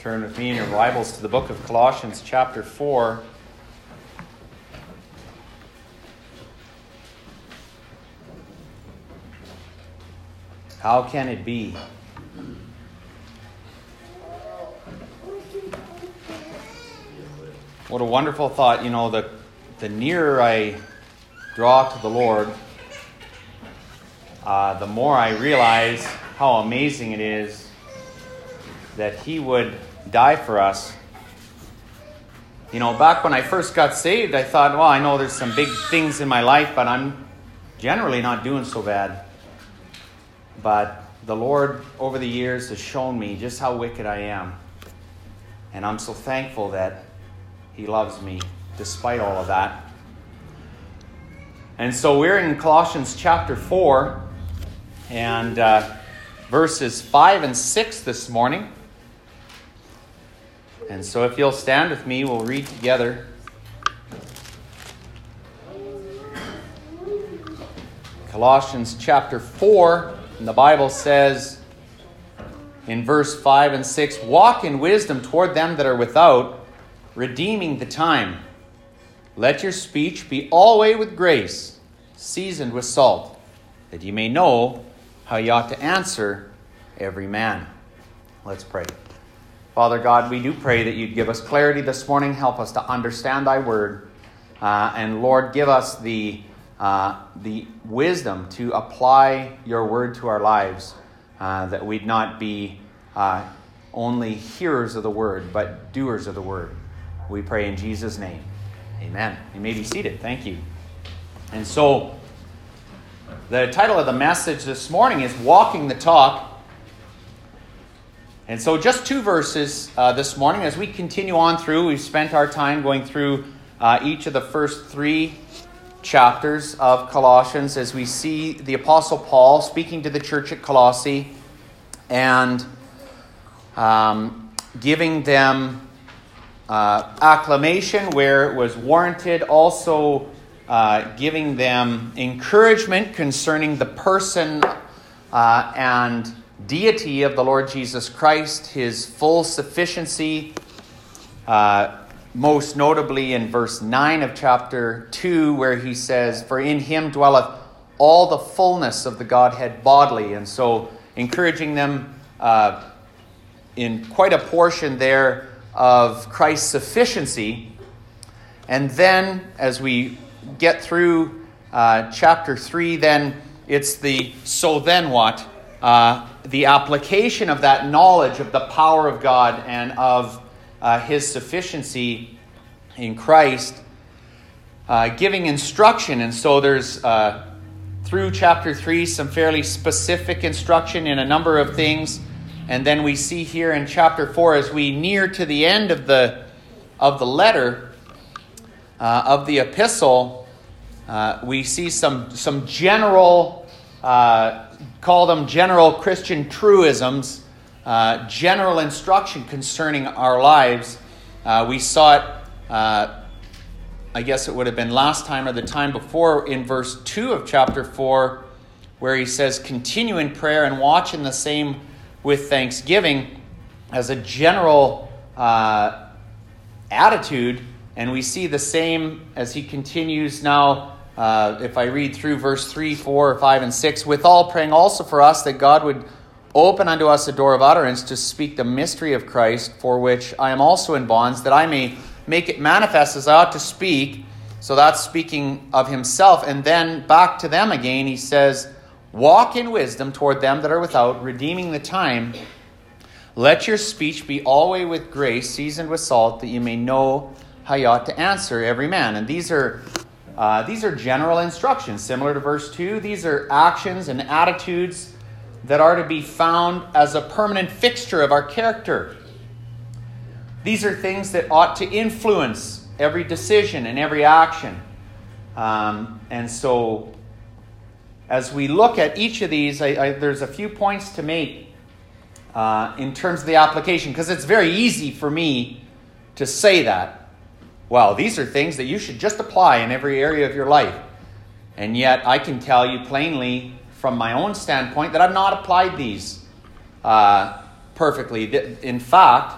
Turn with me in your Bibles to the book of Colossians chapter 4. How can it be? What a wonderful thought. You know, the nearer I draw to the Lord, the more I realize how amazing it is that He would die for us. You know, back when I first got saved, I thought, well, I know there's some big things in my life, but I'm generally not doing so bad. But the Lord, over the years, has shown me just how wicked I am. And I'm so thankful that He loves me despite all of that. And so we're in Colossians chapter 4 and verses 5 and 6 this morning. And so if you'll stand with me, we'll read together. Colossians chapter 4, and the Bible says in verse 5 and 6, "Walk in wisdom toward them that are without, redeeming the time. Let your speech be always with grace, seasoned with salt, that ye may know how ye ought to answer every man." Let's pray. Father God, we do pray that you'd give us clarity this morning. Help us to understand thy word. And Lord, give us the wisdom to apply your word to our lives, that we'd not be only hearers of the word, but doers of the word. We pray in Jesus' name. Amen. You may be seated. Thank you. And so, the title of the message this morning is Walking the Talk. And so just two verses this morning. As we continue on through, we've spent our time going through each of the first three chapters of Colossians as we see the Apostle Paul speaking to the church at Colossae and giving them acclamation where it was warranted, also giving them encouragement concerning the person and deity of the Lord Jesus Christ, His full sufficiency, most notably in verse 9 of chapter 2, where he says, "For in Him dwelleth all the fullness of the Godhead bodily." And so encouraging them in quite a portion there of Christ's sufficiency. And then as we get through chapter 3, then it's the "so then what?" The application of that knowledge of the power of God and of His sufficiency in Christ, giving instruction. And so there's, through chapter 3, some fairly specific instruction in a number of things. And then we see here in chapter 4, as we near to the end of the letter, of the epistle, we see some general call them general Christian truisms, general instruction concerning our lives. We saw it, I guess it would have been last time or the time before, in verse 2 of chapter 4, where he says, "Continue in prayer and watch in the same with thanksgiving," as a general attitude. And we see the same as he continues now. If I read through verse 3, 4, 5, and 6, "Withal praying also for us that God would open unto us a door of utterance to speak the mystery of Christ, for which I am also in bonds, that I may make it manifest as I ought to speak." So that's speaking of himself. And then back to them again, he says, "Walk in wisdom toward them that are without, redeeming the time. Let your speech be always with grace, seasoned with salt, that you may know how you ought to answer every man." And these are general instructions, similar to verse 2. These are actions and attitudes that are to be found as a permanent fixture of our character. These are things that ought to influence every decision and every action. And so, as we look at each of these, there's a few points to make in terms of the application, because it's very easy for me to say that. Well, these are things that you should just apply in every area of your life. And yet I can tell you plainly from my own standpoint that I've not applied these perfectly. In fact,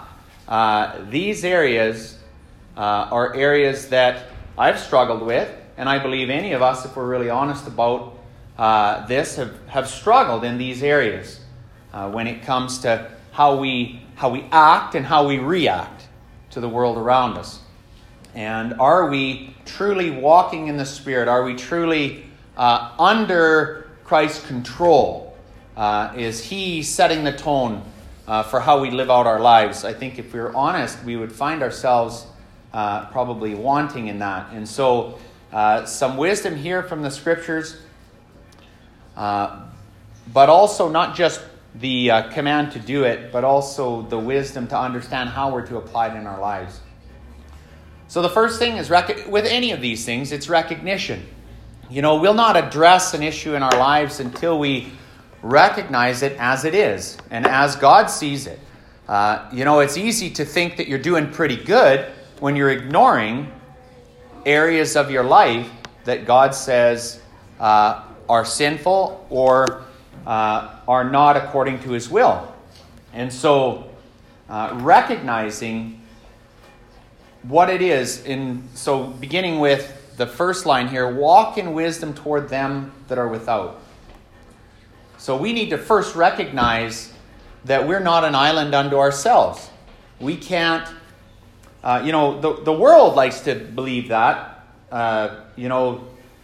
these areas are areas that I've struggled with, and I believe any of us, if we're really honest about this, have struggled in these areas when it comes to how we act and how we react to the world around us. And are we truly walking in the Spirit? Are we truly under Christ's control? Is He setting the tone for how we live out our lives? I think if we were honest, we would find ourselves probably wanting in that. And so some wisdom here from the Scriptures, but also not just the command to do it, but also the wisdom to understand how we're to apply it in our lives. So the first thing is, with any of these things, it's recognition. We'll not address an issue in our lives until we recognize it as it is and as God sees it. It's easy to think that you're doing pretty good when you're ignoring areas of your life that God says are sinful or are not according to His will. And so recognizing what it is, so beginning with the first line here, walk in wisdom toward them that are without. So we need to first recognize that we're not an island unto ourselves. We can't, the world likes to believe that, the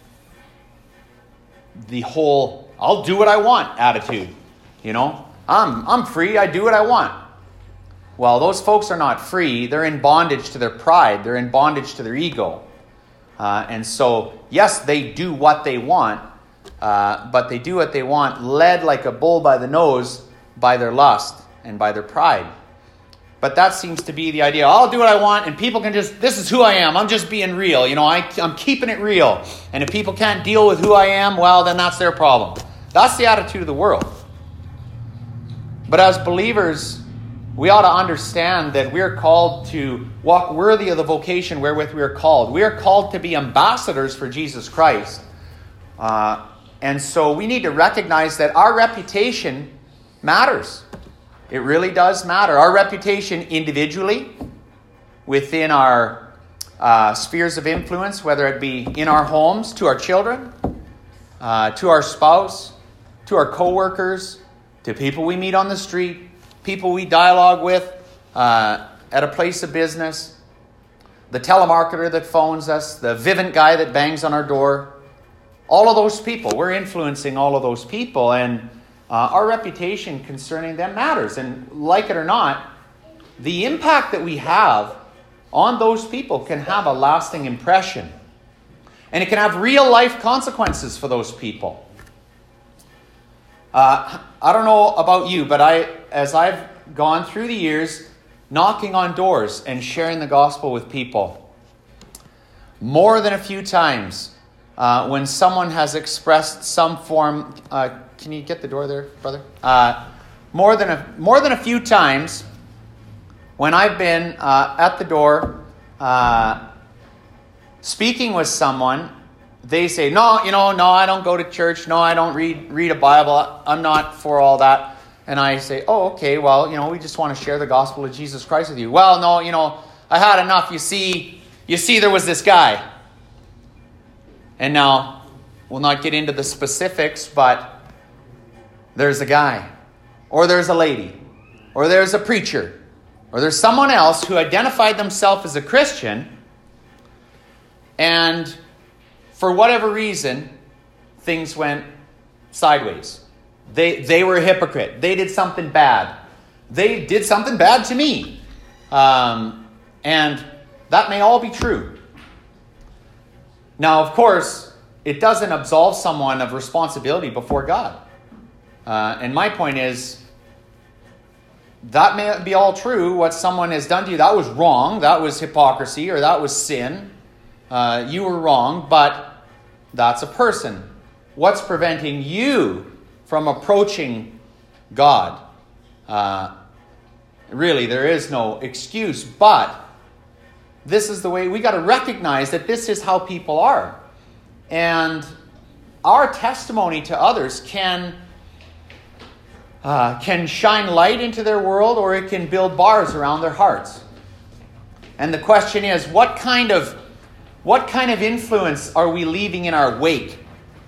whole I'll do what I want attitude. I'm free, I do what I want. Well, those folks are not free. They're in bondage to their pride. They're in bondage to their ego. And so, yes, they do what they want, but they do what they want led like a bull by the nose by their lust and by their pride. But that seems to be the idea. I'll do what I want, and people can this is who I am. I'm just being real. I'm keeping it real. And if people can't deal with who I am, well, then that's their problem. That's the attitude of the world. But as believers, we ought to understand that we're called to walk worthy of the vocation wherewith we are called. We are called to be ambassadors for Jesus Christ. And so we need to recognize that our reputation matters. It really does matter. Our reputation individually, within our spheres of influence, whether it be in our homes, to our children, to our spouse, to our co-workers, to people we meet on the street, people we dialogue with at a place of business, the telemarketer that phones us, the Vivint guy that bangs on our door, all of those people. We're influencing all of those people, and our reputation concerning them matters. And like it or not, the impact that we have on those people can have a lasting impression. And it can have real life consequences for those people. I don't know about you, but as I've gone through the years knocking on doors and sharing the gospel with people, more than a few times when someone has expressed some form, can you get the door there, brother? More than a few times when I've been at the door speaking with someone, they say, no, I don't go to church. No, I don't read a Bible. I'm not for all that. And I say, oh, okay, well, we just want to share the gospel of Jesus Christ with you. Well, no, I had enough. You see, there was this guy. And now, we'll not get into the specifics, but there's a guy, or there's a lady, or there's a preacher, or there's someone else who identified themselves as a Christian, and for whatever reason, things went sideways. They were a hypocrite. They did something bad. They did something bad to me. And that may all be true. Now, of course, it doesn't absolve someone of responsibility before God. And my point is, that may be all true, what someone has done to you. That was wrong. That was hypocrisy, or that was sin. You were wrong, but that's a person. What's preventing you from approaching God? Really, there is no excuse, but this is the way we got to recognize that this is how people are. And our testimony to others can can shine light into their world, or it can build bars around their hearts. And the question is, what kind of influence are we leaving in our wake?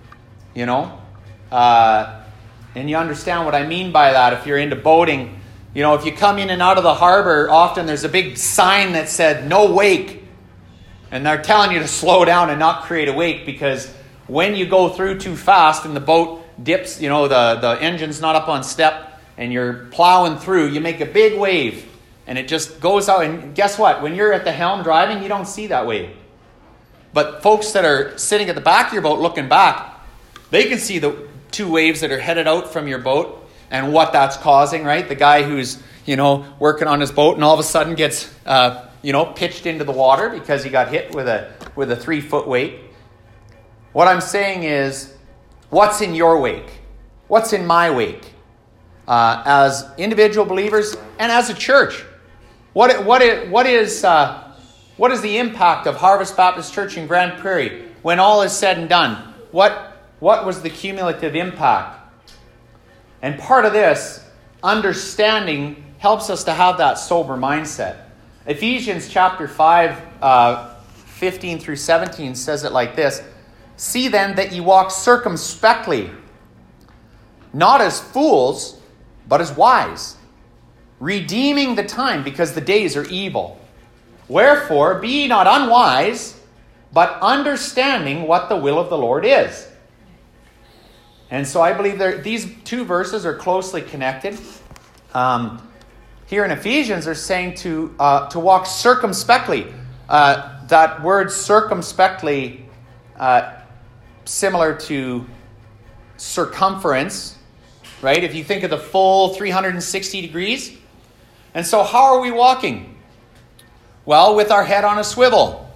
And you understand what I mean by that if you're into boating. If you come in and out of the harbor, often there's a big sign that said, no wake. And they're telling you to slow down and not create a wake, because when you go through too fast and the boat dips, the engine's not up on step, and you're plowing through, you make a big wave, and it just goes out. And guess what? When you're at the helm driving, you don't see that wave. But folks that are sitting at the back of your boat looking back, they can see the two waves that are headed out from your boat and what that's causing, right? The guy who's, working on his boat and all of a sudden gets, pitched into the water because he got hit with a 3-foot weight. What I'm saying is, what's in your wake? What's in my wake? As individual believers and as a church, what is the impact of Harvest Baptist Church in Grand Prairie when all is said and done? What was the cumulative impact? And part of this understanding helps us to have that sober mindset. Ephesians chapter 5, 15 through 17 says it like this: "See then that ye walk circumspectly, not as fools, but as wise, redeeming the time, because the days are evil. Wherefore, be ye not unwise, but understanding what the will of the Lord is." And so I believe these two verses are closely connected. Here in Ephesians, they're saying to walk circumspectly. That word circumspectly, similar to circumference, right? If you think of the full 360 degrees. And so how are we walking? Well, with our head on a swivel.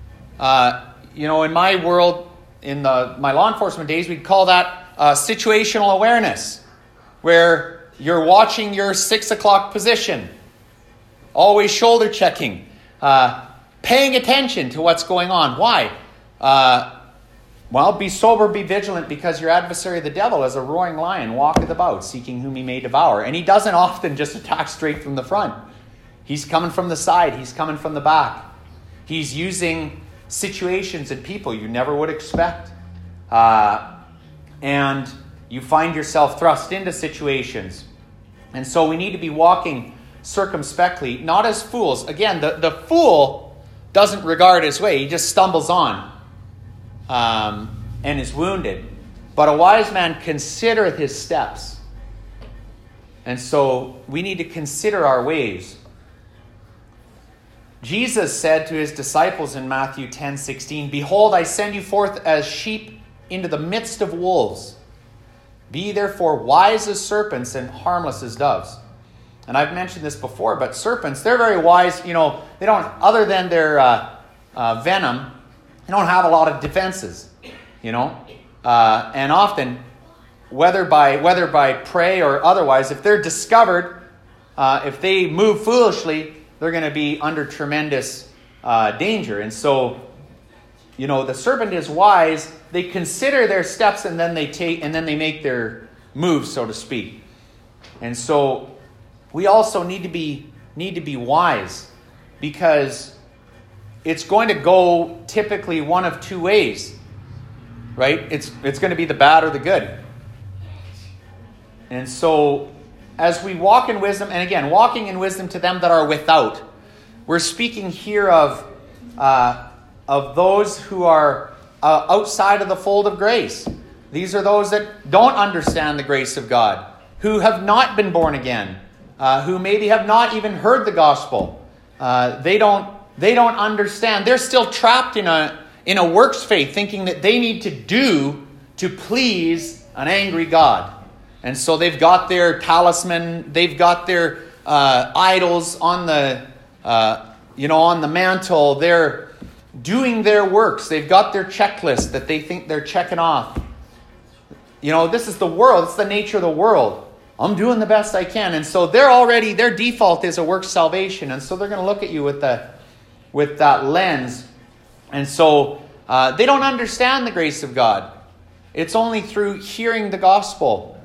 In my world, in my law enforcement days, we'd call that situational awareness, where you're watching your 6 o'clock position, always shoulder checking, paying attention to what's going on. Why? Be sober, be vigilant, because your adversary, the devil, is a roaring lion, walketh about, seeking whom he may devour. And he doesn't often just attack straight from the front. He's coming from the side. He's coming from the back. He's using situations and people you never would expect. And you find yourself thrust into situations. And so we need to be walking circumspectly, not as fools. Again, the fool doesn't regard his way. He just stumbles on and is wounded. But a wise man considereth his steps. And so we need to consider our ways. Jesus said to his disciples in Matthew 10:16, "Behold, I send you forth as sheep into the midst of wolves. Be therefore wise as serpents and harmless as doves." And I've mentioned this before, but serpents, they're very wise. They don't, other than their venom, they don't have a lot of defenses. And often, whether by prey or otherwise, if they're discovered, if they move foolishly, they're going to be under tremendous danger. And so, the serpent is wise. They consider their steps, and then they make their moves, so to speak. And so we also need to be wise, because it's going to go typically one of two ways, right? It's going to be the bad or the good. And so as we walk in wisdom, and again, walking in wisdom to them that are without, we're speaking here of those who are outside of the fold of grace. These are those that don't understand the grace of God, who have not been born again, who maybe have not even heard the gospel. They don't understand. They're still trapped in a works faith, thinking that they need to do to please an angry God. And so they've got their talisman, they've got their idols on the mantle. They're doing their works. They've got their checklist that they think they're checking off. This is the world. It's the nature of the world. I'm doing the best I can. And so their default is a works salvation. And so they're going to look at you with that lens. And so they don't understand the grace of God. It's only through hearing the gospel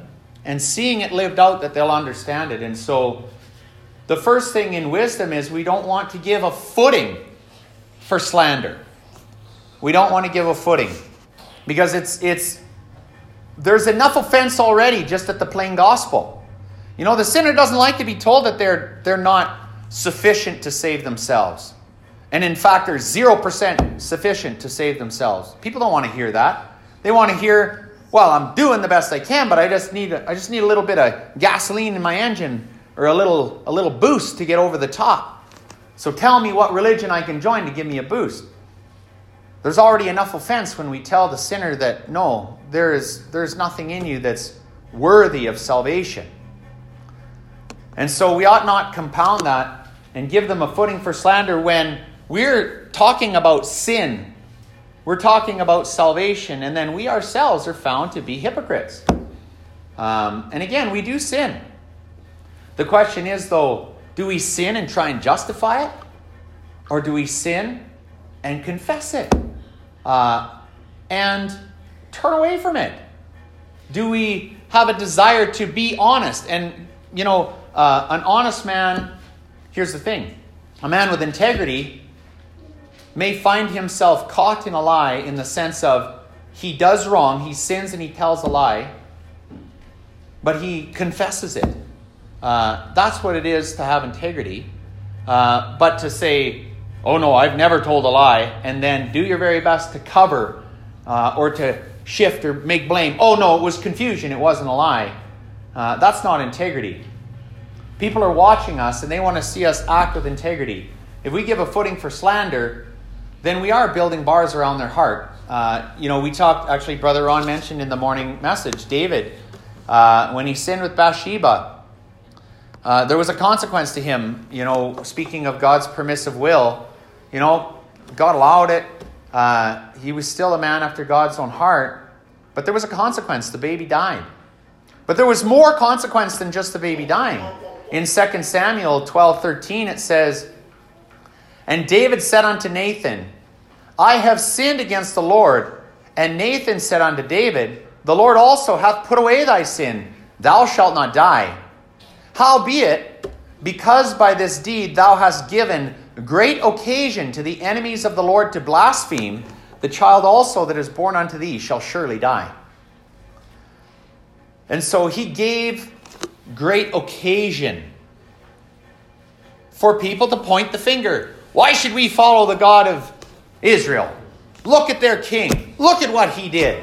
and seeing it lived out that they'll understand it. And so the first thing in wisdom is we don't want to give a footing for slander. We don't want to give a footing because there's enough offense already just at the plain gospel. The sinner doesn't like to be told that they're not sufficient to save themselves. And in fact, they're 0% sufficient to save themselves. People don't want to hear that. They want to hear, well, I'm doing the best I can, but I just need a little bit of gasoline in my engine or a little boost to get over the top. So tell me what religion I can join to give me a boost. There's already enough offense when we tell the sinner that, no, there's nothing in you that's worthy of salvation. And so we ought not compound that and give them a footing for slander when we're talking about sin. We're talking about salvation, and then we ourselves are found to be hypocrites. And again, we do sin. The question is, though, do we sin and try and justify it? Or do we sin and confess it? And turn away from it? Do we have a desire to be honest? And, an honest man, here's the thing. A man with integrity may find himself caught in a lie in the sense of he does wrong, he sins and he tells a lie, but he confesses it. That's what it is to have integrity. But to say, oh no, I've never told a lie, and then do your very best to cover or to shift or make blame. Oh no, it was confusion, it wasn't a lie. That's not integrity. People are watching us and they want to see us act with integrity. If we give a footing for slander, then we are building bars around their heart. We talked, actually, Brother Ron mentioned in the morning message, David, when he sinned with Bathsheba, there was a consequence to him. Speaking of God's permissive will, God allowed it. He was still a man after God's own heart, but there was a consequence. The baby died. But there was more consequence than just the baby dying. In 2 Samuel 12:13 it says, "And David said unto Nathan, I have sinned against the Lord. And Nathan said unto David, The Lord also hath put away thy sin. Thou shalt not die. Howbeit, because by this deed thou hast given great occasion to the enemies of the Lord to blaspheme, the child also that is born unto thee shall surely die." And so he gave great occasion for people to point the finger. Why should we follow the God of Israel? Look at their king. Look at what he did.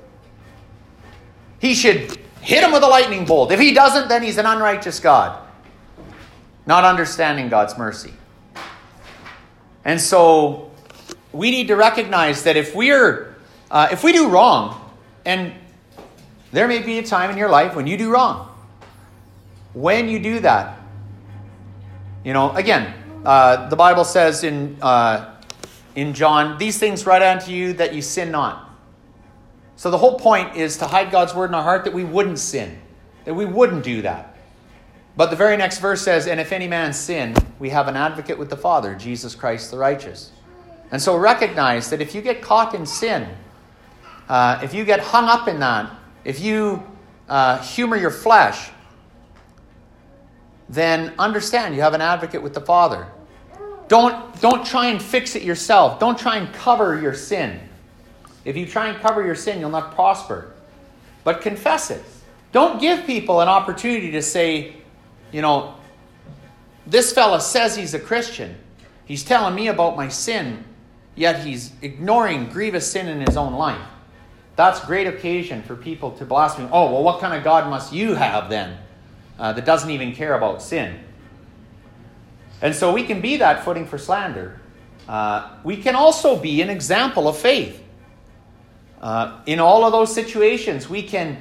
He should hit him with a lightning bolt. If he doesn't, then he's an unrighteous God. Not understanding God's mercy. And so we need to recognize that if we do wrong, and there may be a time in your life when you do wrong. When you do that, again, the Bible says in John, these things write unto you that you sin not. So the whole point is to hide God's word in our heart that we wouldn't sin, that we wouldn't do that. But the very next verse says, "And if any man sin, we have an advocate with the Father, Jesus Christ the righteous." And so recognize that if you get caught in sin, if you get hung up in that, if you humor your flesh, then understand you have an advocate with the Father. Don't try and fix it yourself. Don't try and cover your sin. If you try and cover your sin, you'll not prosper. But confess it. Don't give people an opportunity to say, this fella says he's a Christian. He's telling me about my sin, yet he's ignoring grievous sin in his own life. That's great occasion for people to blaspheme. Oh, well, what kind of God must you have then that doesn't even care about sin? And so we can be that footing for slander. We can also be an example of faith. In all of those situations, we can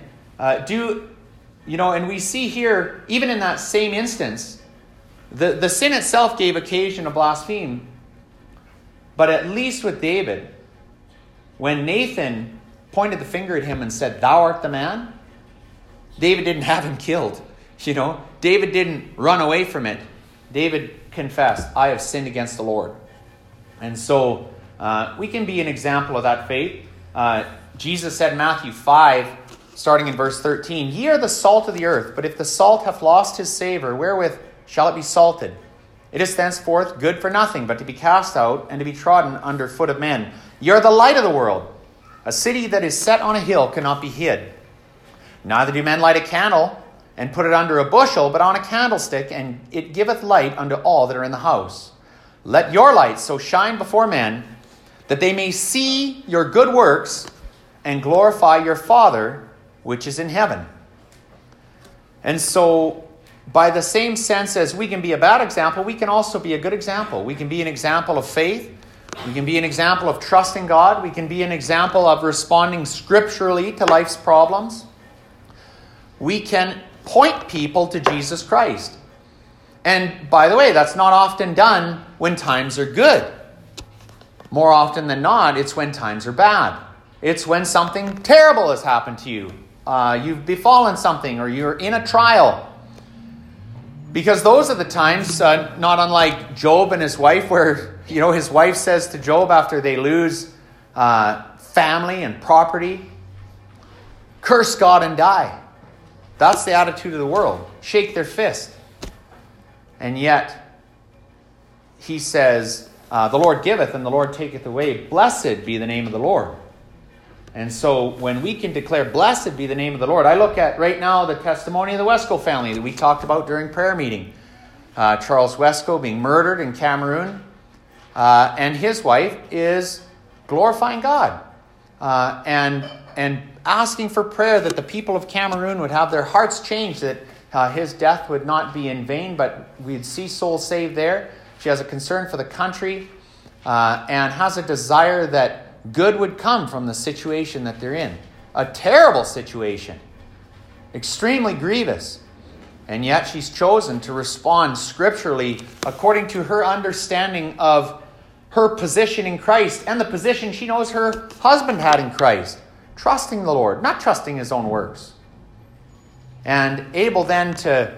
and we see here, even in that same instance, the sin itself gave occasion to blaspheme. But at least with David, when Nathan pointed the finger at him and said, "Thou art the man," David didn't have him killed. David didn't run away from it. David confessed, "I have sinned against the Lord." And so we can be an example of that faith. Jesus said in Matthew 5, starting in verse 13. Ye are the salt of the earth, but if the salt hath lost his savour, wherewith shall it be salted? It is thenceforth good for nothing, but to be cast out and to be trodden under foot of men. Ye are the light of the world. A city that is set on a hill cannot be hid. Neither do men light a candle and put it under a bushel, but on a candlestick, and it giveth light unto all that are in the house. Let your light so shine before men, that they may see your good works and glorify your Father which is in heaven. And so, by the same sense as we can be a bad example, we can also be a good example. We can be an example of faith. We can be an example of trusting God. We can be an example of responding scripturally to life's problems. We can point people to Jesus Christ. And by the way, that's not often done when times are good. More often than not, it's when times are bad. It's when something terrible has happened to you. You've befallen something, or you're in a trial. Because those are the times, not unlike Job and his wife, where his wife says to Job after they lose family and property, curse God and die. That's the attitude of the world. Shake their fist. And yet, he says, the Lord giveth and the Lord taketh away. Blessed be the name of the Lord. And so when we can declare, blessed be the name of the Lord. I look at right now the testimony of the Wesco family that we talked about during prayer meeting. Charles Wesco being murdered in Cameroon. And his wife is glorifying God. And asking for prayer that the people of Cameroon would have their hearts changed, that his death would not be in vain, but we'd see souls saved there. She has a concern for the country and has a desire that good would come from the situation that they're in. A terrible situation. Extremely grievous. And yet she's chosen to respond scripturally according to her understanding of her position in Christ and the position she knows her husband had in Christ. Trusting the Lord, not trusting his own works. And able then to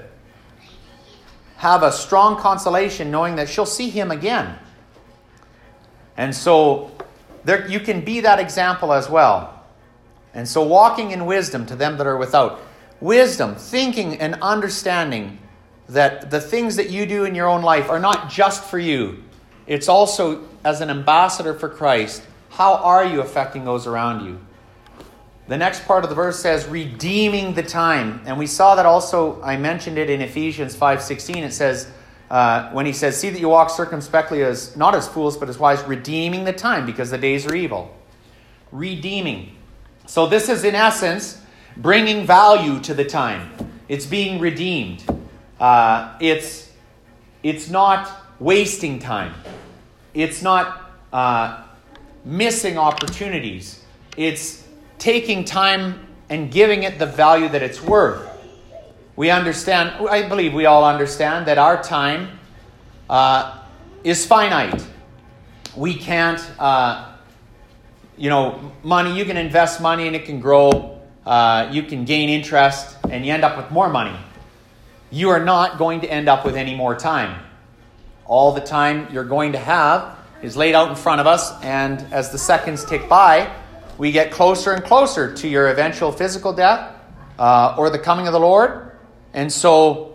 have a strong consolation knowing that she'll see him again. And so you can be that example as well. And so walking in wisdom to them that are without. Wisdom, thinking and understanding that the things that you do in your own life are not just for you. It's also as an ambassador for Christ. How are you affecting those around you? The next part of the verse says, redeeming the time. And we saw that also, I mentioned it in Ephesians 5:16. It says, when he says, see that you walk circumspectly, as not as fools, but as wise, redeeming the time, because the days are evil. Redeeming. So this is, in essence, bringing value to the time. It's being redeemed. It's not wasting time. It's not missing opportunities. It's taking time and giving it the value that it's worth. We understand, I believe we all understand, that our time is finite. We can't, money, you can invest money and it can grow. You can gain interest and you end up with more money. You are not going to end up with any more time. All the time you're going to have is laid out in front of us, and as the seconds tick by, we get closer and closer to your eventual physical death or the coming of the Lord. And so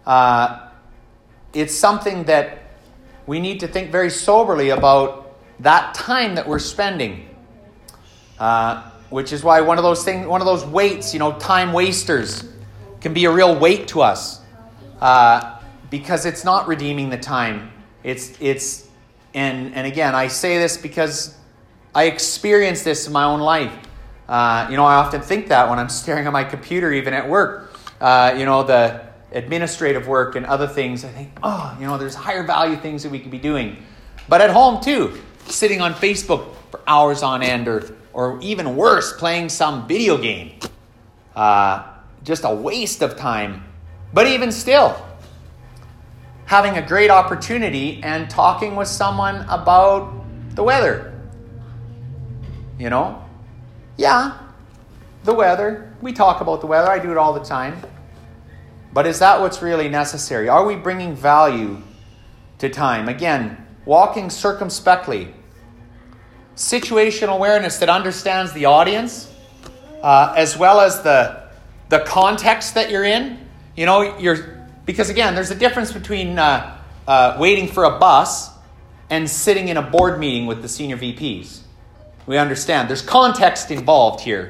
it's something that we need to think very soberly about, that time that we're spending. Which is why one of those weights, time wasters, can be a real weight to us. Because it's not redeeming the time. And again, I say this because I experienced this in my own life. I often think that when I'm staring at my computer, even at work, the administrative work and other things, I think, there's higher value things that we could be doing. But at home too, sitting on Facebook for hours on end, or even worse, playing some video game. Just a waste of time. But even still, having a great opportunity and talking with someone about the weather. Yeah, the weather. We talk about the weather. I do it all the time. But is that what's really necessary? Are we bringing value to time? Again, walking circumspectly. Situational awareness that understands the audience. as well as the context that you're in. Because again, there's a difference between waiting for a bus and sitting in a board meeting with the senior VPs. We understand. There's context involved here.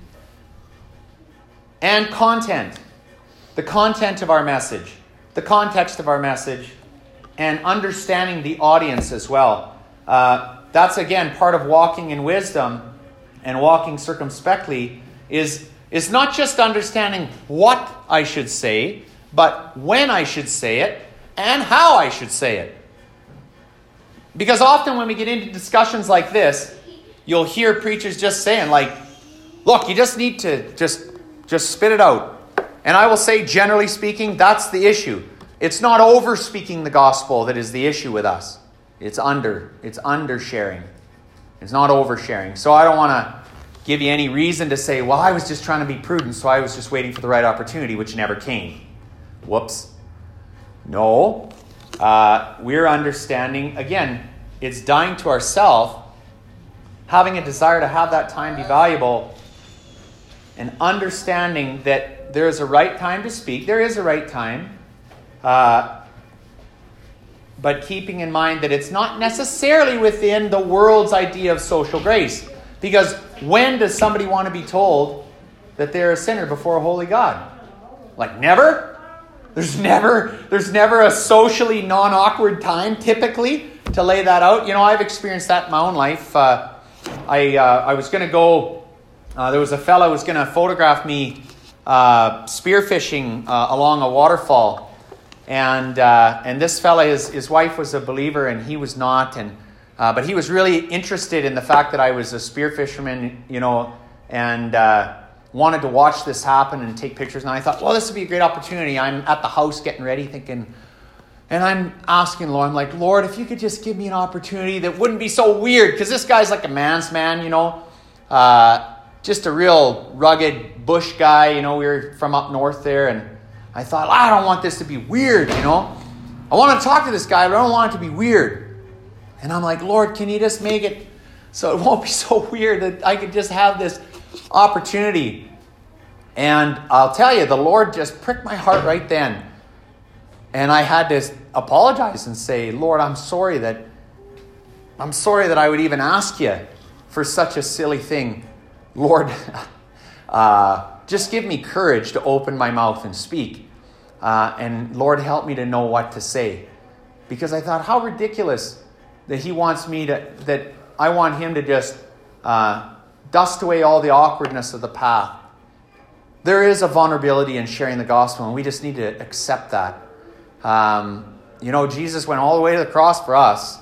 And content. The content of our message. The context of our message. And understanding the audience as well. That's, again, part of walking in wisdom and walking circumspectly is not just understanding what I should say, but when I should say it and how I should say it. Because often when we get into discussions like this, you'll hear preachers just saying, look, you just need to just spit it out. And I will say, generally speaking, that's the issue. It's not over-speaking the gospel that is the issue with us. It's under-sharing. It's not oversharing. So I don't want to give you any reason to say, well, I was just trying to be prudent, so I was just waiting for the right opportunity, which never came. Whoops. No. We're understanding, again, it's dying to ourselves, having a desire to have that time be valuable, and understanding that there is a right time to speak. There is a right time. But keeping in mind that it's not necessarily within the world's idea of social grace. Because when does somebody want to be told that they're a sinner before a holy God? Never? There's never a socially non-awkward time, typically, to lay that out. I've experienced that in my own life. I was going to go, there was a fellow who was going to photograph me spearfishing along a waterfall. And this fella, his wife was a believer and he was not. But he was really interested in the fact that I was a spear fisherman, and wanted to watch this happen and take pictures. And I thought, well, this would be a great opportunity. I'm at the house getting ready thinking, and I'm asking Lord, I'm like, Lord, if you could just give me an opportunity that wouldn't be so weird. Because this guy's like a man's man, just a real rugged bush guy. We were from up north there. And I thought, I don't want this to be weird, I want to talk to this guy, but I don't want it to be weird. And I'm like, Lord, can you just make it so it won't be so weird that I could just have this opportunity? And I'll tell you, the Lord just pricked my heart right then. And I had to apologize and say, Lord, I'm sorry that I would even ask you for such a silly thing. Lord, just give me courage to open my mouth and speak. And Lord, help me to know what to say. Because I thought, how ridiculous that he wants me that I want him to just dust away all the awkwardness of the path. There is a vulnerability in sharing the gospel, and we just need to accept that. Jesus went all the way to the cross for us,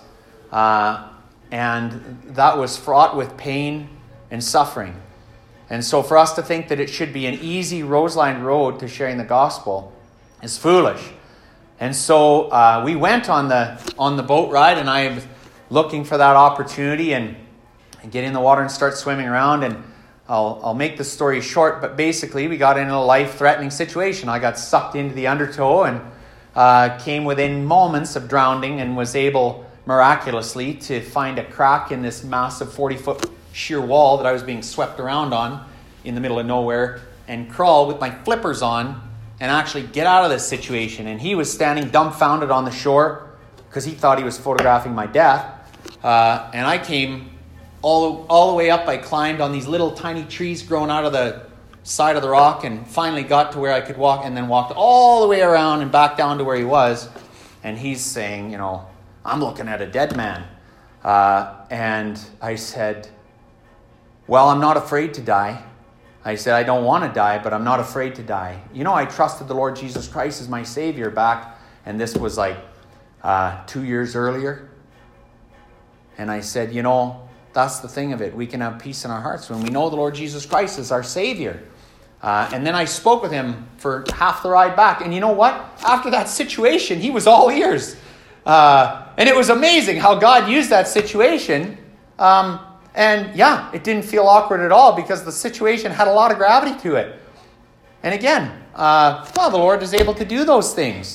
and that was fraught with pain and suffering. And so for us to think that it should be an easy rose-lined road to sharing the gospel is foolish. And so we went on the boat ride, and I was looking for that opportunity and get in the water and start swimming around. And I'll make the story short, but basically we got in a life-threatening situation. I got sucked into the undertow and came within moments of drowning and was able miraculously to find a crack in this massive 40-foot sheer wall that I was being swept around on in the middle of nowhere and crawl with my flippers on and actually get out of this situation. And he was standing dumbfounded on the shore because he thought he was photographing my death. And I came all the way up. I climbed on these little tiny trees growing out of the side of the rock and finally got to where I could walk, and then walked all the way around and back down to where he was. And he's saying, I'm looking at a dead man. And I said, well, I'm not afraid to die. I said, I don't want to die, but I'm not afraid to die. I trusted the Lord Jesus Christ as my Savior back, and this was 2 years earlier. And I said, that's the thing of it. We can have peace in our hearts when we know the Lord Jesus Christ is our Savior. And then I spoke with him for half the ride back. And you know what? After that situation, he was all ears. And it was amazing how God used that situation. And yeah, it didn't feel awkward at all because the situation had a lot of gravity to it. And again, the Lord is able to do those things.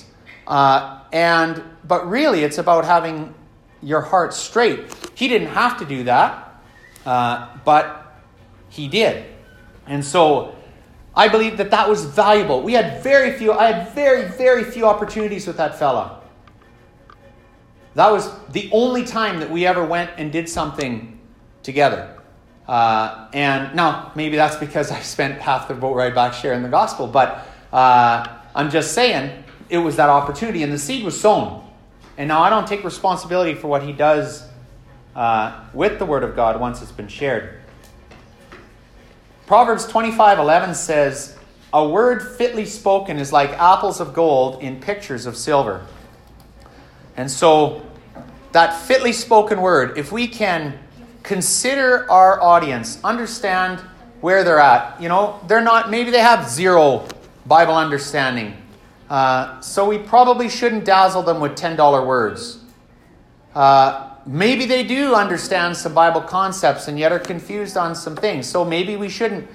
But really, it's about having your heart straight. He didn't have to do that, but he did. And so I believe that was valuable. I had very, very few opportunities with that fella. That was the only time that we ever went and did something together. And now, maybe that's because I spent half the boat ride back sharing the gospel, but I'm just saying it was that opportunity, and the seed was sown. And now I don't take responsibility for what he does with the Word of God once it's been shared. Proverbs 25:11 says, "A word fitly spoken is like apples of gold in pictures of silver." And so that fitly spoken word, if we can consider our audience, understand where they're at. They're not, maybe they have zero Bible understanding. So we probably shouldn't dazzle them with $10 words. Maybe they do understand some Bible concepts and yet are confused on some things. So maybe we shouldn't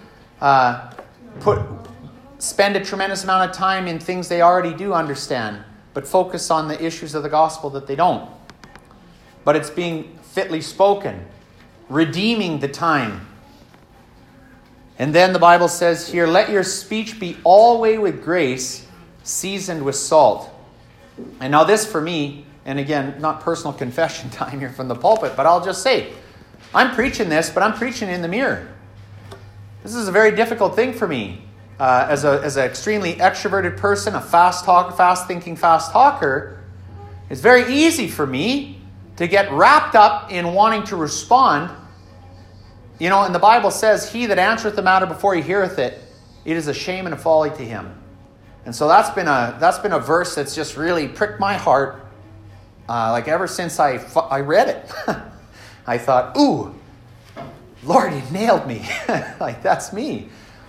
spend a tremendous amount of time in things they already do understand, but focus on the issues of the gospel that they don't. But it's being fitly spoken, redeeming the time. And then the Bible says here, "Let your speech be always with grace, seasoned with salt." And now this for me, and again, not personal confession time here from the pulpit, but I'll just say, I'm preaching this, but I'm preaching in the mirror. This is a very difficult thing for me. As an extremely extroverted person, a fast thinking, fast talker, it's very easy for me to get wrapped up in wanting to respond. And the Bible says, "He that answereth the matter before he heareth it, it is a shame and a folly to him." And so that's been a verse that's just really pricked my heart. Like ever since I read it, I thought, "Ooh, Lord, you nailed me." Like that's me.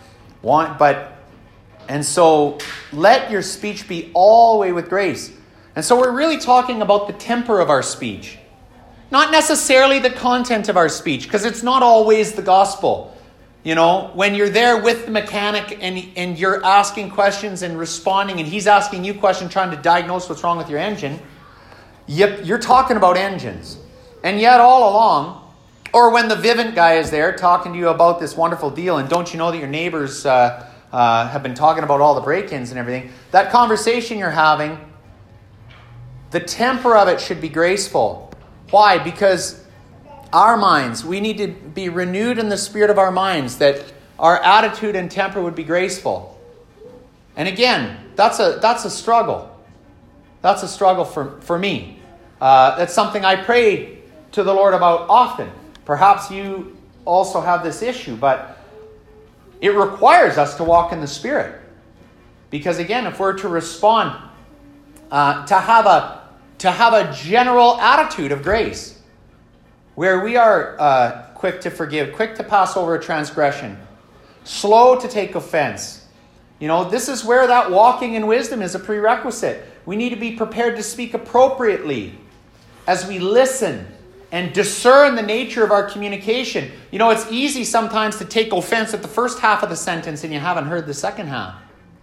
And so let your speech be always with grace. And so we're really talking about the temper of our speech. Not necessarily the content of our speech, because it's not always the gospel. When you're there with the mechanic and you're asking questions and responding, and he's asking you questions, trying to diagnose what's wrong with your engine, you're talking about engines. And yet all along, or when the Vivint guy is there talking to you about this wonderful deal, and don't you know that your neighbors have been talking about all the break-ins and everything, that conversation you're having, the temper of it should be graceful. Why? Because our minds, we need to be renewed in the spirit of our minds, that our attitude and temper would be graceful. And again, that's a struggle. That's a struggle for me. That's something I pray to the Lord about often. Perhaps you also have this issue, but it requires us to walk in the Spirit. Because again, if we're to respond, to have a general attitude of grace, where we are quick to forgive, quick to pass over a transgression, slow to take offense. This is where that walking in wisdom is a prerequisite. We need to be prepared to speak appropriately as we listen and discern the nature of our communication. It's easy sometimes to take offense at the first half of the sentence and you haven't heard the second half.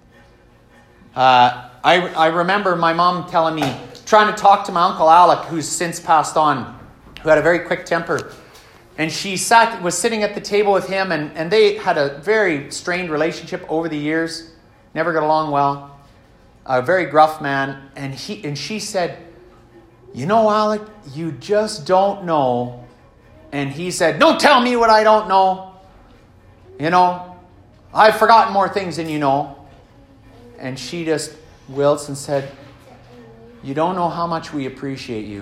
I remember my mom telling me, trying to talk to my Uncle Alec, who's since passed on, who had a very quick temper. And she was sitting at the table with him, and they had a very strained relationship over the years. Never got along well. A very gruff man. And she said, "Alec, you just don't know." And he said, "Don't tell me what I don't know. I've forgotten more things than you know." And she just wilts and said, "You don't know how much we appreciate you."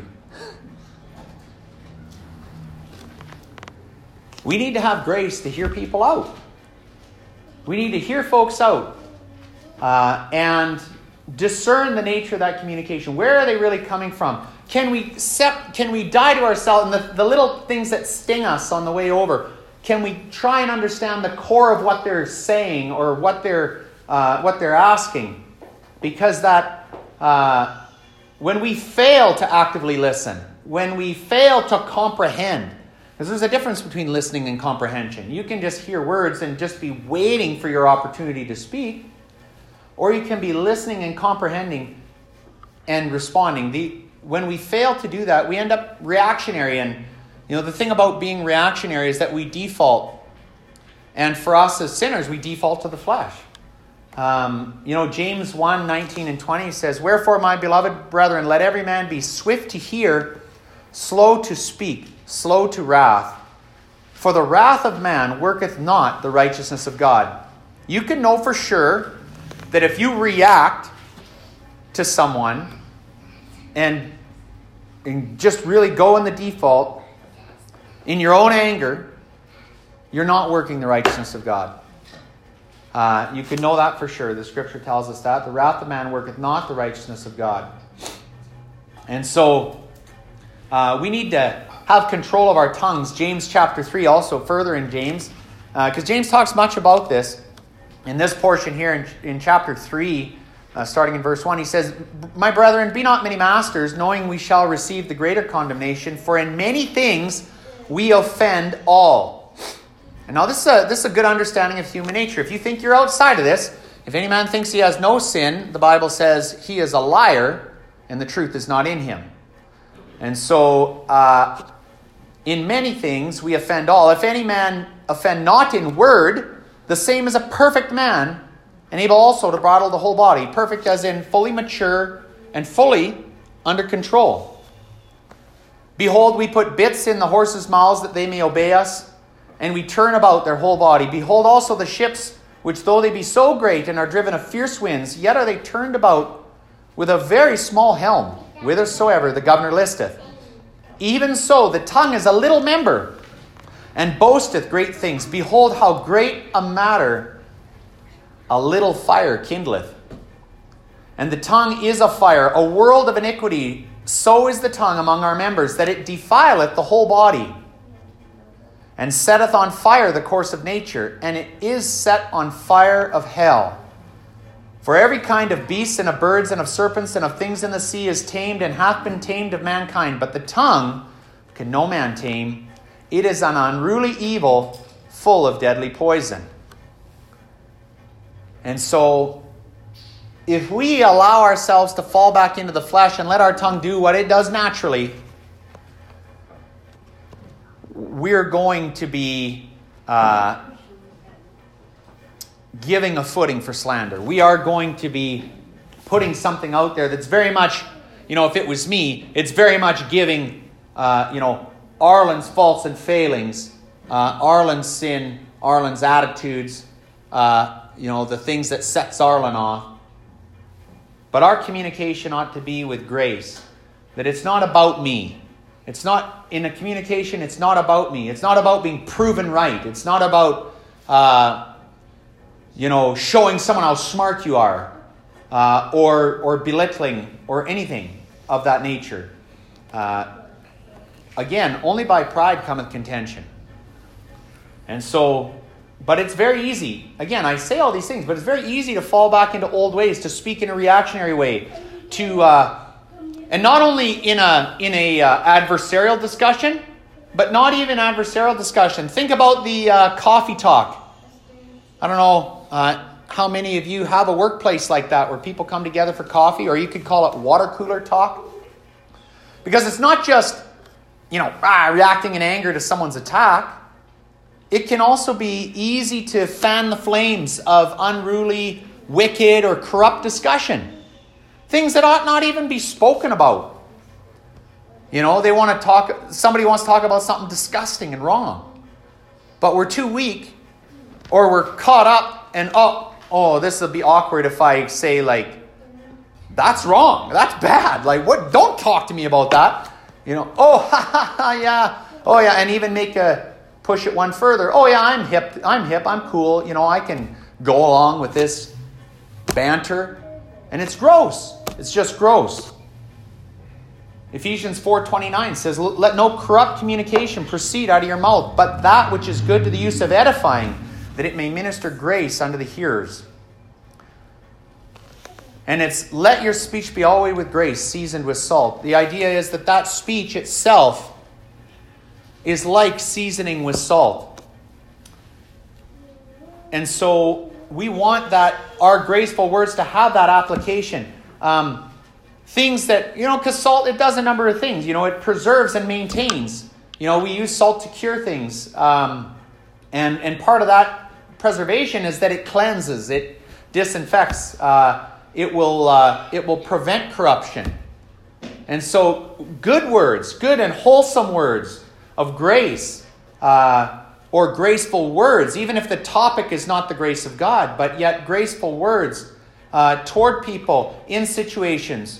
We need to have grace to hear people out. We need to hear folks out and discern the nature of that communication. Where are they really coming from? Can we die to ourselves and the little things that sting us on the way over? Can we try and understand the core of what they're saying or what they're asking? Because when we fail to actively listen, when we fail to comprehend, because there's a difference between listening and comprehension. You can just hear words and just be waiting for your opportunity to speak, or you can be listening and comprehending and responding. When we fail to do that, we end up reactionary. And the thing about being reactionary is that we default. And for us as sinners, we default to the flesh. James 1, 19 and 20 says, "Wherefore, my beloved brethren, let every man be swift to hear, slow to speak, slow to wrath. For the wrath of man worketh not the righteousness of God." You can know for sure that if you react to someone and just really go in the default, in your own anger, you're not working the righteousness of God. You can know that for sure. The Scripture tells us that. The wrath of man worketh not the righteousness of God. And so we need to have control of our tongues. James chapter 3 also, further in James, because James talks much about this. In this portion here in chapter 3, starting in verse 1, he says, "My brethren, be not many masters, knowing we shall receive the greater condemnation. For in many things we offend all." And now this is a good understanding of human nature. If you think you're outside of this, if any man thinks he has no sin, the Bible says he is a liar and the truth is not in him. And so in many things we offend all. If any man offend not in word, the same is a perfect man, and able also to bridle the whole body. Perfect as in fully mature and fully under control. "Behold, we put bits in the horses' mouths that they may obey us, and we turn about their whole body. Behold also the ships, which though they be so great and are driven of fierce winds, yet are they turned about with a very small helm, whithersoever the governor listeth. Even so the tongue is a little member, and boasteth great things. Behold, how great a matter a little fire kindleth. And the tongue is a fire, a world of iniquity. So is the tongue among our members, that it defileth the whole body, and setteth on fire the course of nature, and it is set on fire of hell. For every kind of beasts and of birds and of serpents and of things in the sea is tamed and hath been tamed of mankind. But the tongue can no man tame. It is an unruly evil, full of deadly poison." And so, if we allow ourselves to fall back into the flesh and let our tongue do what it does naturally, we're going to be giving a footing for slander. We are going to be putting something out there that's very much, if it was me, it's very much giving, Arlen's faults and failings, Arlen's sin, Arlen's attitudes, the things that sets Arlen off. But our communication ought to be with grace, that it's not about me. It's not, in a communication, it's not about me. It's not about being proven right. It's not about, showing someone how smart you are, or belittling, or anything of that nature. Again, only by pride cometh contention. And so, but it's very easy. Again, I say all these things, but it's very easy to fall back into old ways, to speak in a reactionary way, and not only in a adversarial discussion, but not even adversarial discussion. Think about the coffee talk. I don't know how many of you have a workplace like that where people come together for coffee, or you could call it water cooler talk. Because it's not just, reacting in anger to someone's attack. It can also be easy to fan the flames of unruly, wicked, or corrupt discussion. Things that ought not even be spoken about. Somebody wants to talk about something disgusting and wrong. But we're too weak, or we're caught up, and this will be awkward if I say, that's wrong, that's bad. What? Don't talk to me about that. Yeah. Oh, yeah, and even push it one further. Oh, yeah, I'm hip, I'm cool. I can go along with this banter. And it's gross. It's just gross. Ephesians 4:29 says, "Let no corrupt communication proceed out of your mouth, but that which is good to the use of edifying, that it may minister grace unto the hearers." And it's, "Let your speech be always with grace, seasoned with salt." The idea is that speech itself is like seasoning with salt. And so we want our graceful words to have that application. Things that, because salt, it does a number of things. It preserves and maintains. We use salt to cure things. And part of that preservation is that it cleanses, it disinfects, it will prevent corruption. And so good words, good and wholesome words of grace, or graceful words, even if the topic is not the grace of God, but yet graceful words toward people in situations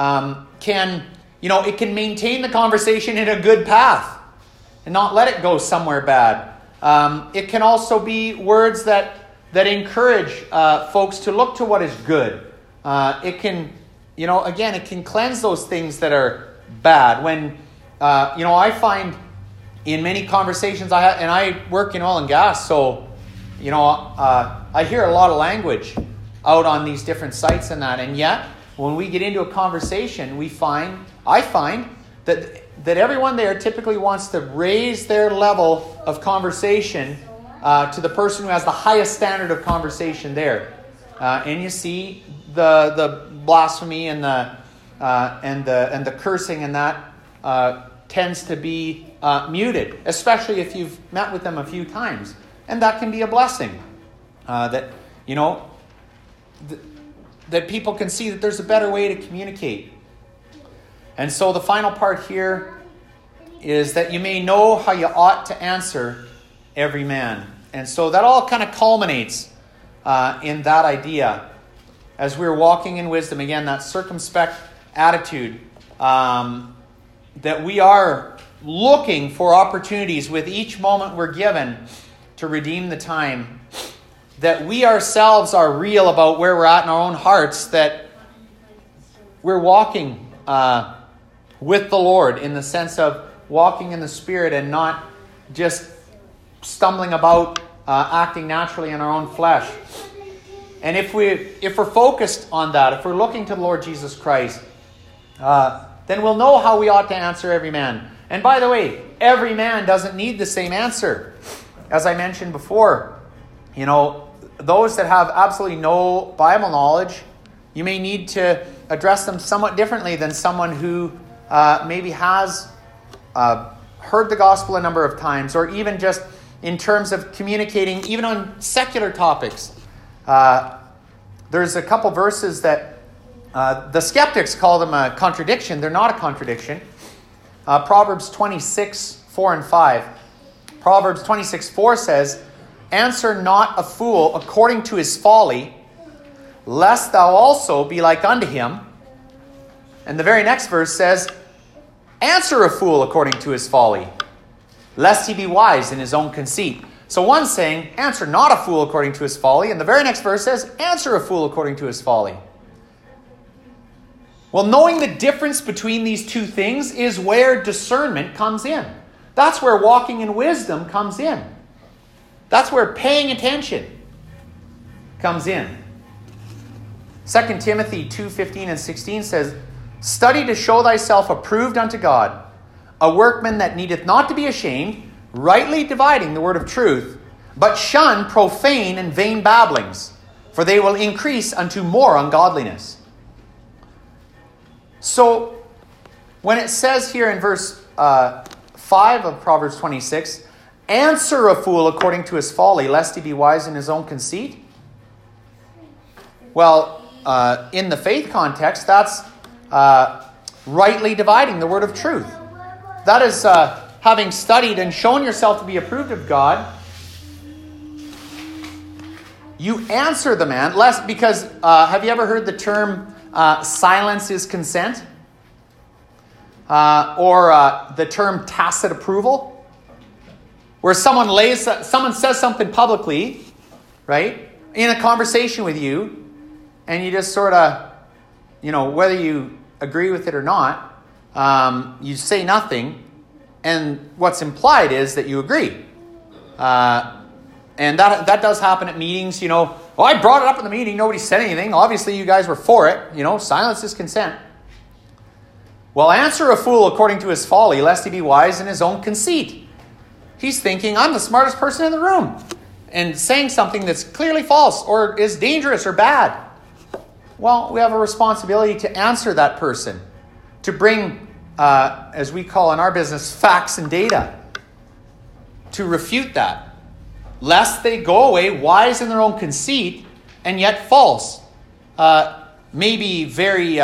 it can maintain the conversation in a good path and not let it go somewhere bad. It can also be words that encourage folks to look to what is good. It can, it can cleanse those things that are bad. When, I find in many conversations I work in oil and gas, so, I hear a lot of language out on these different sites and that, and yet when we get into a conversation, I find that everyone there typically wants to raise their level of conversation to the person who has the highest standard of conversation there, and you see the blasphemy and the cursing and that tends to be muted, especially if you've met with them a few times, and that can be a blessing. That people can see that there's a better way to communicate. And so the final part here is that you may know how you ought to answer every man. And so that all kind of culminates in that idea. As we're walking in wisdom, again, that circumspect attitude, that we are looking for opportunities with each moment we're given to redeem the time. That we ourselves are real about where we're at in our own hearts, that we're walking with the Lord in the sense of walking in the Spirit and not just stumbling about, acting naturally in our own flesh. And if we're focused on that, if we're looking to the Lord Jesus Christ, then we'll know how we ought to answer every man. And by the way, every man doesn't need the same answer. As I mentioned before, those that have absolutely no Bible knowledge, you may need to address them somewhat differently than someone who maybe has heard the gospel a number of times, or even just in terms of communicating, even on secular topics. There's a couple verses that the skeptics call them a contradiction. They're not a contradiction. Proverbs 26, 4 and 5. Proverbs 26, 4 says, "Answer not a fool according to his folly, lest thou also be like unto him." And the very next verse says, "Answer a fool according to his folly, lest he be wise in his own conceit." So one's saying, answer not a fool according to his folly, and the very next verse says, answer a fool according to his folly. Well, knowing the difference between these two things is where discernment comes in. That's where walking in wisdom comes in. That's where paying attention comes in. 2 Timothy 2:15 and 16 says, "Study to show thyself approved unto God, a workman that needeth not to be ashamed, rightly dividing the word of truth, but shun profane and vain babblings, for they will increase unto more ungodliness." So, when it says here in verse 5 of Proverbs 26, "Answer a fool according to his folly, lest he be wise in his own conceit." Well, in the faith context, that's rightly dividing the word of truth. That is having studied and shown yourself to be approved of God. You answer the man, because have you ever heard the term silence is consent? Or the term tacit approval? Where someone says something publicly, right, in a conversation with you, and you just sort of, whether you agree with it or not, you say nothing, and what's implied is that you agree. And that does happen at meetings, Well, I brought it up in the meeting, nobody said anything. Obviously, you guys were for it. Silence is consent. Well, answer a fool according to his folly, lest he be wise in his own conceit. He's thinking, I'm the smartest person in the room, and saying something that's clearly false or is dangerous or bad. Well, we have a responsibility to answer that person, to bring, as we call in our business, facts and data, to refute that. lest they go away wise in their own conceit, and yet false. Maybe very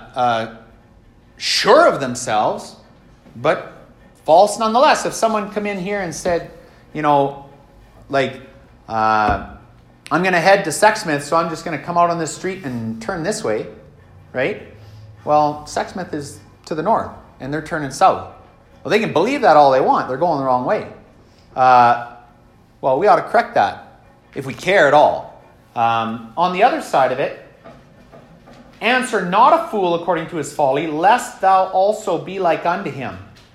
sure of themselves, but false nonetheless. If someone come in here and said, like, I'm going to head to Sexsmith, so I'm just going to come out on this street and turn this way, right? Well, Sexsmith is to the north, and they're turning south. Well, they can believe that all they want. They're going the wrong way. Well, we ought to correct that if we care at all. On the other side of it, answer not a fool according to his folly, lest thou also be like unto him.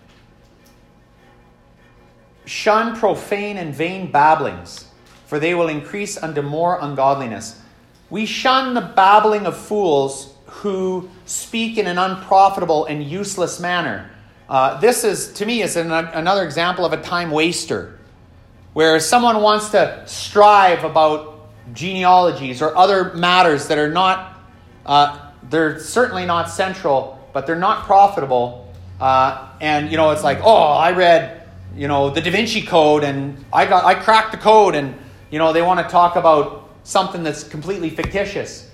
Shun profane and vain babblings, for they will increase unto more ungodliness. We shun the babbling of fools who speak in an unprofitable and useless manner. This is, to me, is another example of a time waster, where someone wants to strive about genealogies or other matters that are not, they're certainly not central, but they're not profitable. And it's like, I read, the Da Vinci Code, and I cracked the code, and they want to talk about something that's completely fictitious.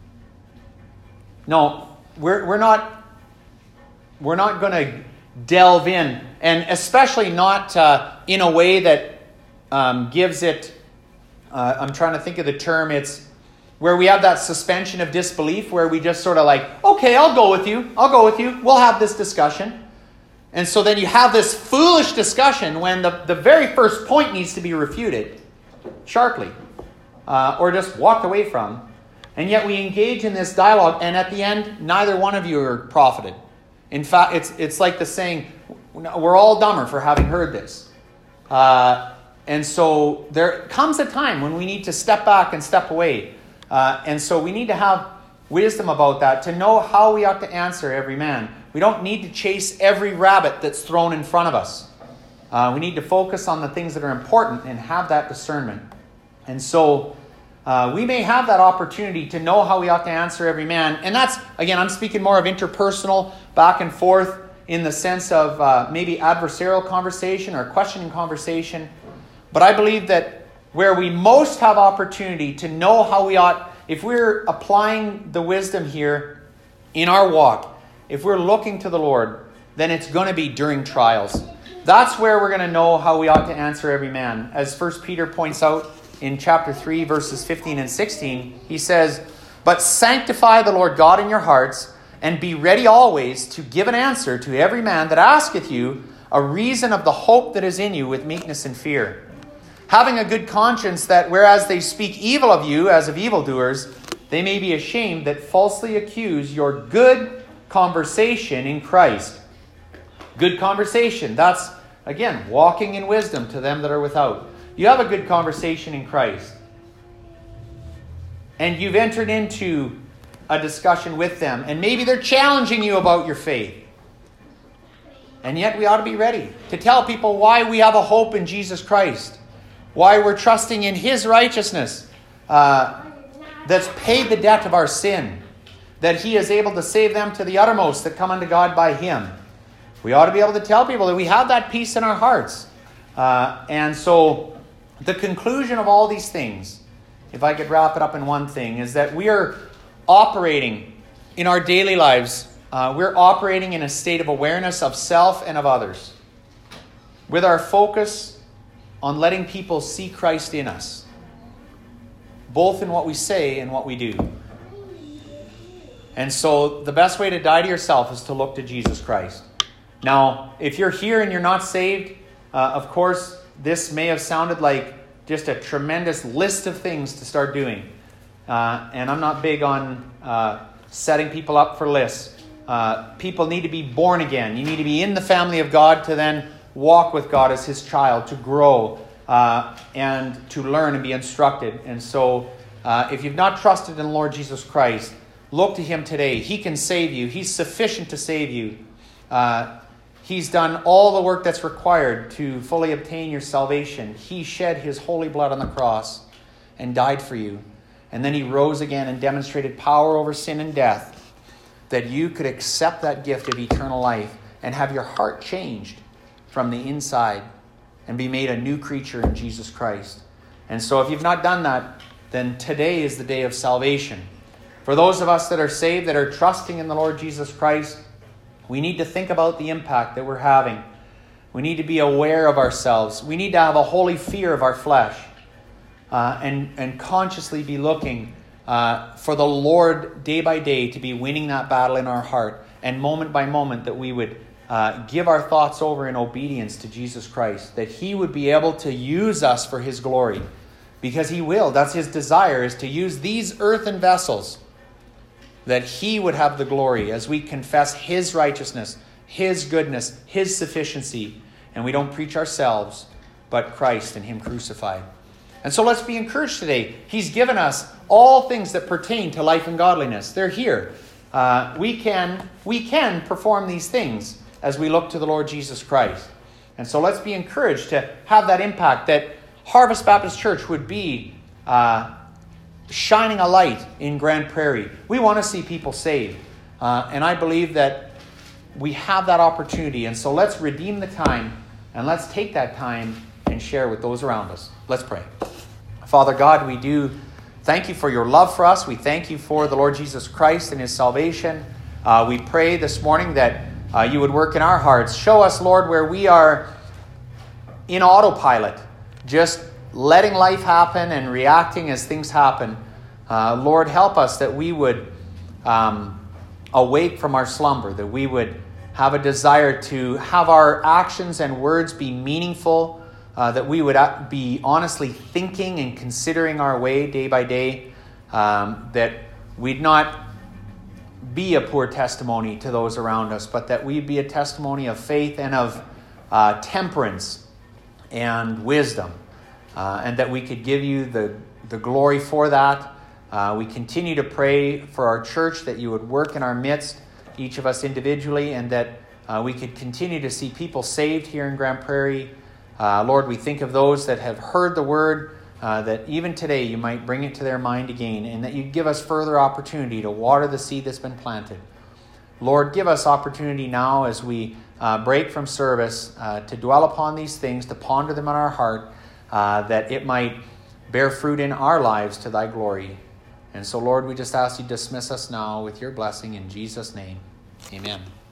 No, we're not going to delve in, and especially not in a way that gives it. I'm trying to think of the term. It's where we have that suspension of disbelief, where we just sort of like, okay, I'll go with you. We'll have this discussion. And so then you have this foolish discussion when the very first point needs to be refuted sharply, or just walked away from. And yet we engage in this dialogue, and at the end, neither one of you are profited. In fact, it's like the saying, we're all dumber for having heard this. And so there comes a time when we need to step back and step away. And so we need to have wisdom about that, to know how we ought to answer every man. We don't need to chase every rabbit that's thrown in front of us. We need to focus on the things that are important and have that discernment. And so we may have that opportunity to know how we ought to answer every man. And that's, again, I'm speaking more of interpersonal, back and forth, in the sense of maybe adversarial conversation or questioning conversation. But I believe that where we most have opportunity to know how we ought, if we're applying the wisdom here in our walk, if we're looking to the Lord, then it's going to be during trials. That's where we're going to know how we ought to answer every man. As 1 Peter points out in chapter 3, verses 15 and 16, he says, "But sanctify the Lord God in your hearts, and be ready always to give an answer to every man that asketh you a reason of the hope that is in you with meekness and fear. Having a good conscience, that whereas they speak evil of you as of evildoers, they may be ashamed that falsely accuse your good conversation in Christ." Good conversation. That's, again, walking in wisdom to them that are without. You have a good conversation in Christ, and you've entered into a discussion with them, and maybe they're challenging you about your faith. And yet we ought to be ready to tell people why we have a hope in Jesus Christ, why we're trusting in His righteousness that's paid the debt of our sin, that He is able to save them to the uttermost that come unto God by Him. We ought to be able to tell people that we have that peace in our hearts. And so the conclusion of all these things, if I could wrap it up in one thing, is that we are operating in our daily lives. We're operating in a state of awareness of self and of others, with our focus on letting people see Christ in us, both in what we say and what we do. And so the best way to die to yourself is to look to Jesus Christ. Now, if you're here and you're not saved, of course, this may have sounded like just a tremendous list of things to start doing. And I'm not big on setting people up for lists. People need to be born again. You need to be in the family of God to then walk with God as His child, to grow and to learn and be instructed. And so if you've not trusted in the Lord Jesus Christ, look to Him today. He can save you. He's sufficient to save you. He's done all the work that's required to fully obtain your salvation. He shed His holy blood on the cross and died for you. And then He rose again and demonstrated power over sin and death, that you could accept that gift of eternal life and have your heart changed from the inside and be made a new creature in Jesus Christ. And so if you've not done that, then today is the day of salvation. For those of us that are saved, that are trusting in the Lord Jesus Christ, we need to think about the impact that we're having. We need to be aware of ourselves. We need to have a holy fear of our flesh and consciously be looking for the Lord day by day to be winning that battle in our heart, and moment by moment that we would give our thoughts over in obedience to Jesus Christ, that He would be able to use us for His glory, because He will. That's His desire, is to use these earthen vessels, that He would have the glory as we confess His righteousness, His goodness, His sufficiency, and we don't preach ourselves, but Christ and Him crucified. And so let's be encouraged today. He's given us all things that pertain to life and godliness. They're here. We can perform these things as we look to the Lord Jesus Christ. And so let's be encouraged to have that impact, that Harvest Baptist Church would be shining a light in Grand Prairie. We want to see people saved. And I believe that we have that opportunity. And so let's redeem the time, and let's take that time and share with those around us. Let's pray. Father God, we do thank You for Your love for us. We thank You for the Lord Jesus Christ and His salvation. We pray this morning that You would work in our hearts. Show us, Lord, where we are in autopilot, just letting life happen and reacting as things happen. Lord, help us that we would awake from our slumber, that we would have a desire to have our actions and words be meaningful, that we would be honestly thinking and considering our way day by day, that we'd not be a poor testimony to those around us, but that we'd be a testimony of faith and of temperance and wisdom, and that we could give You the glory for that. We continue to pray for our church, that You would work in our midst, each of us individually, and that we could continue to see people saved here in Grand Prairie. Lord, we think of those that have heard the word, that even today You might bring it to their mind again, and that You give us further opportunity to water the seed that's been planted. Lord, give us opportunity now as we break from service to dwell upon these things, to ponder them in our heart, that it might bear fruit in our lives to Thy glory. And so, Lord, we just ask You to dismiss us now with Your blessing in Jesus' name. Amen.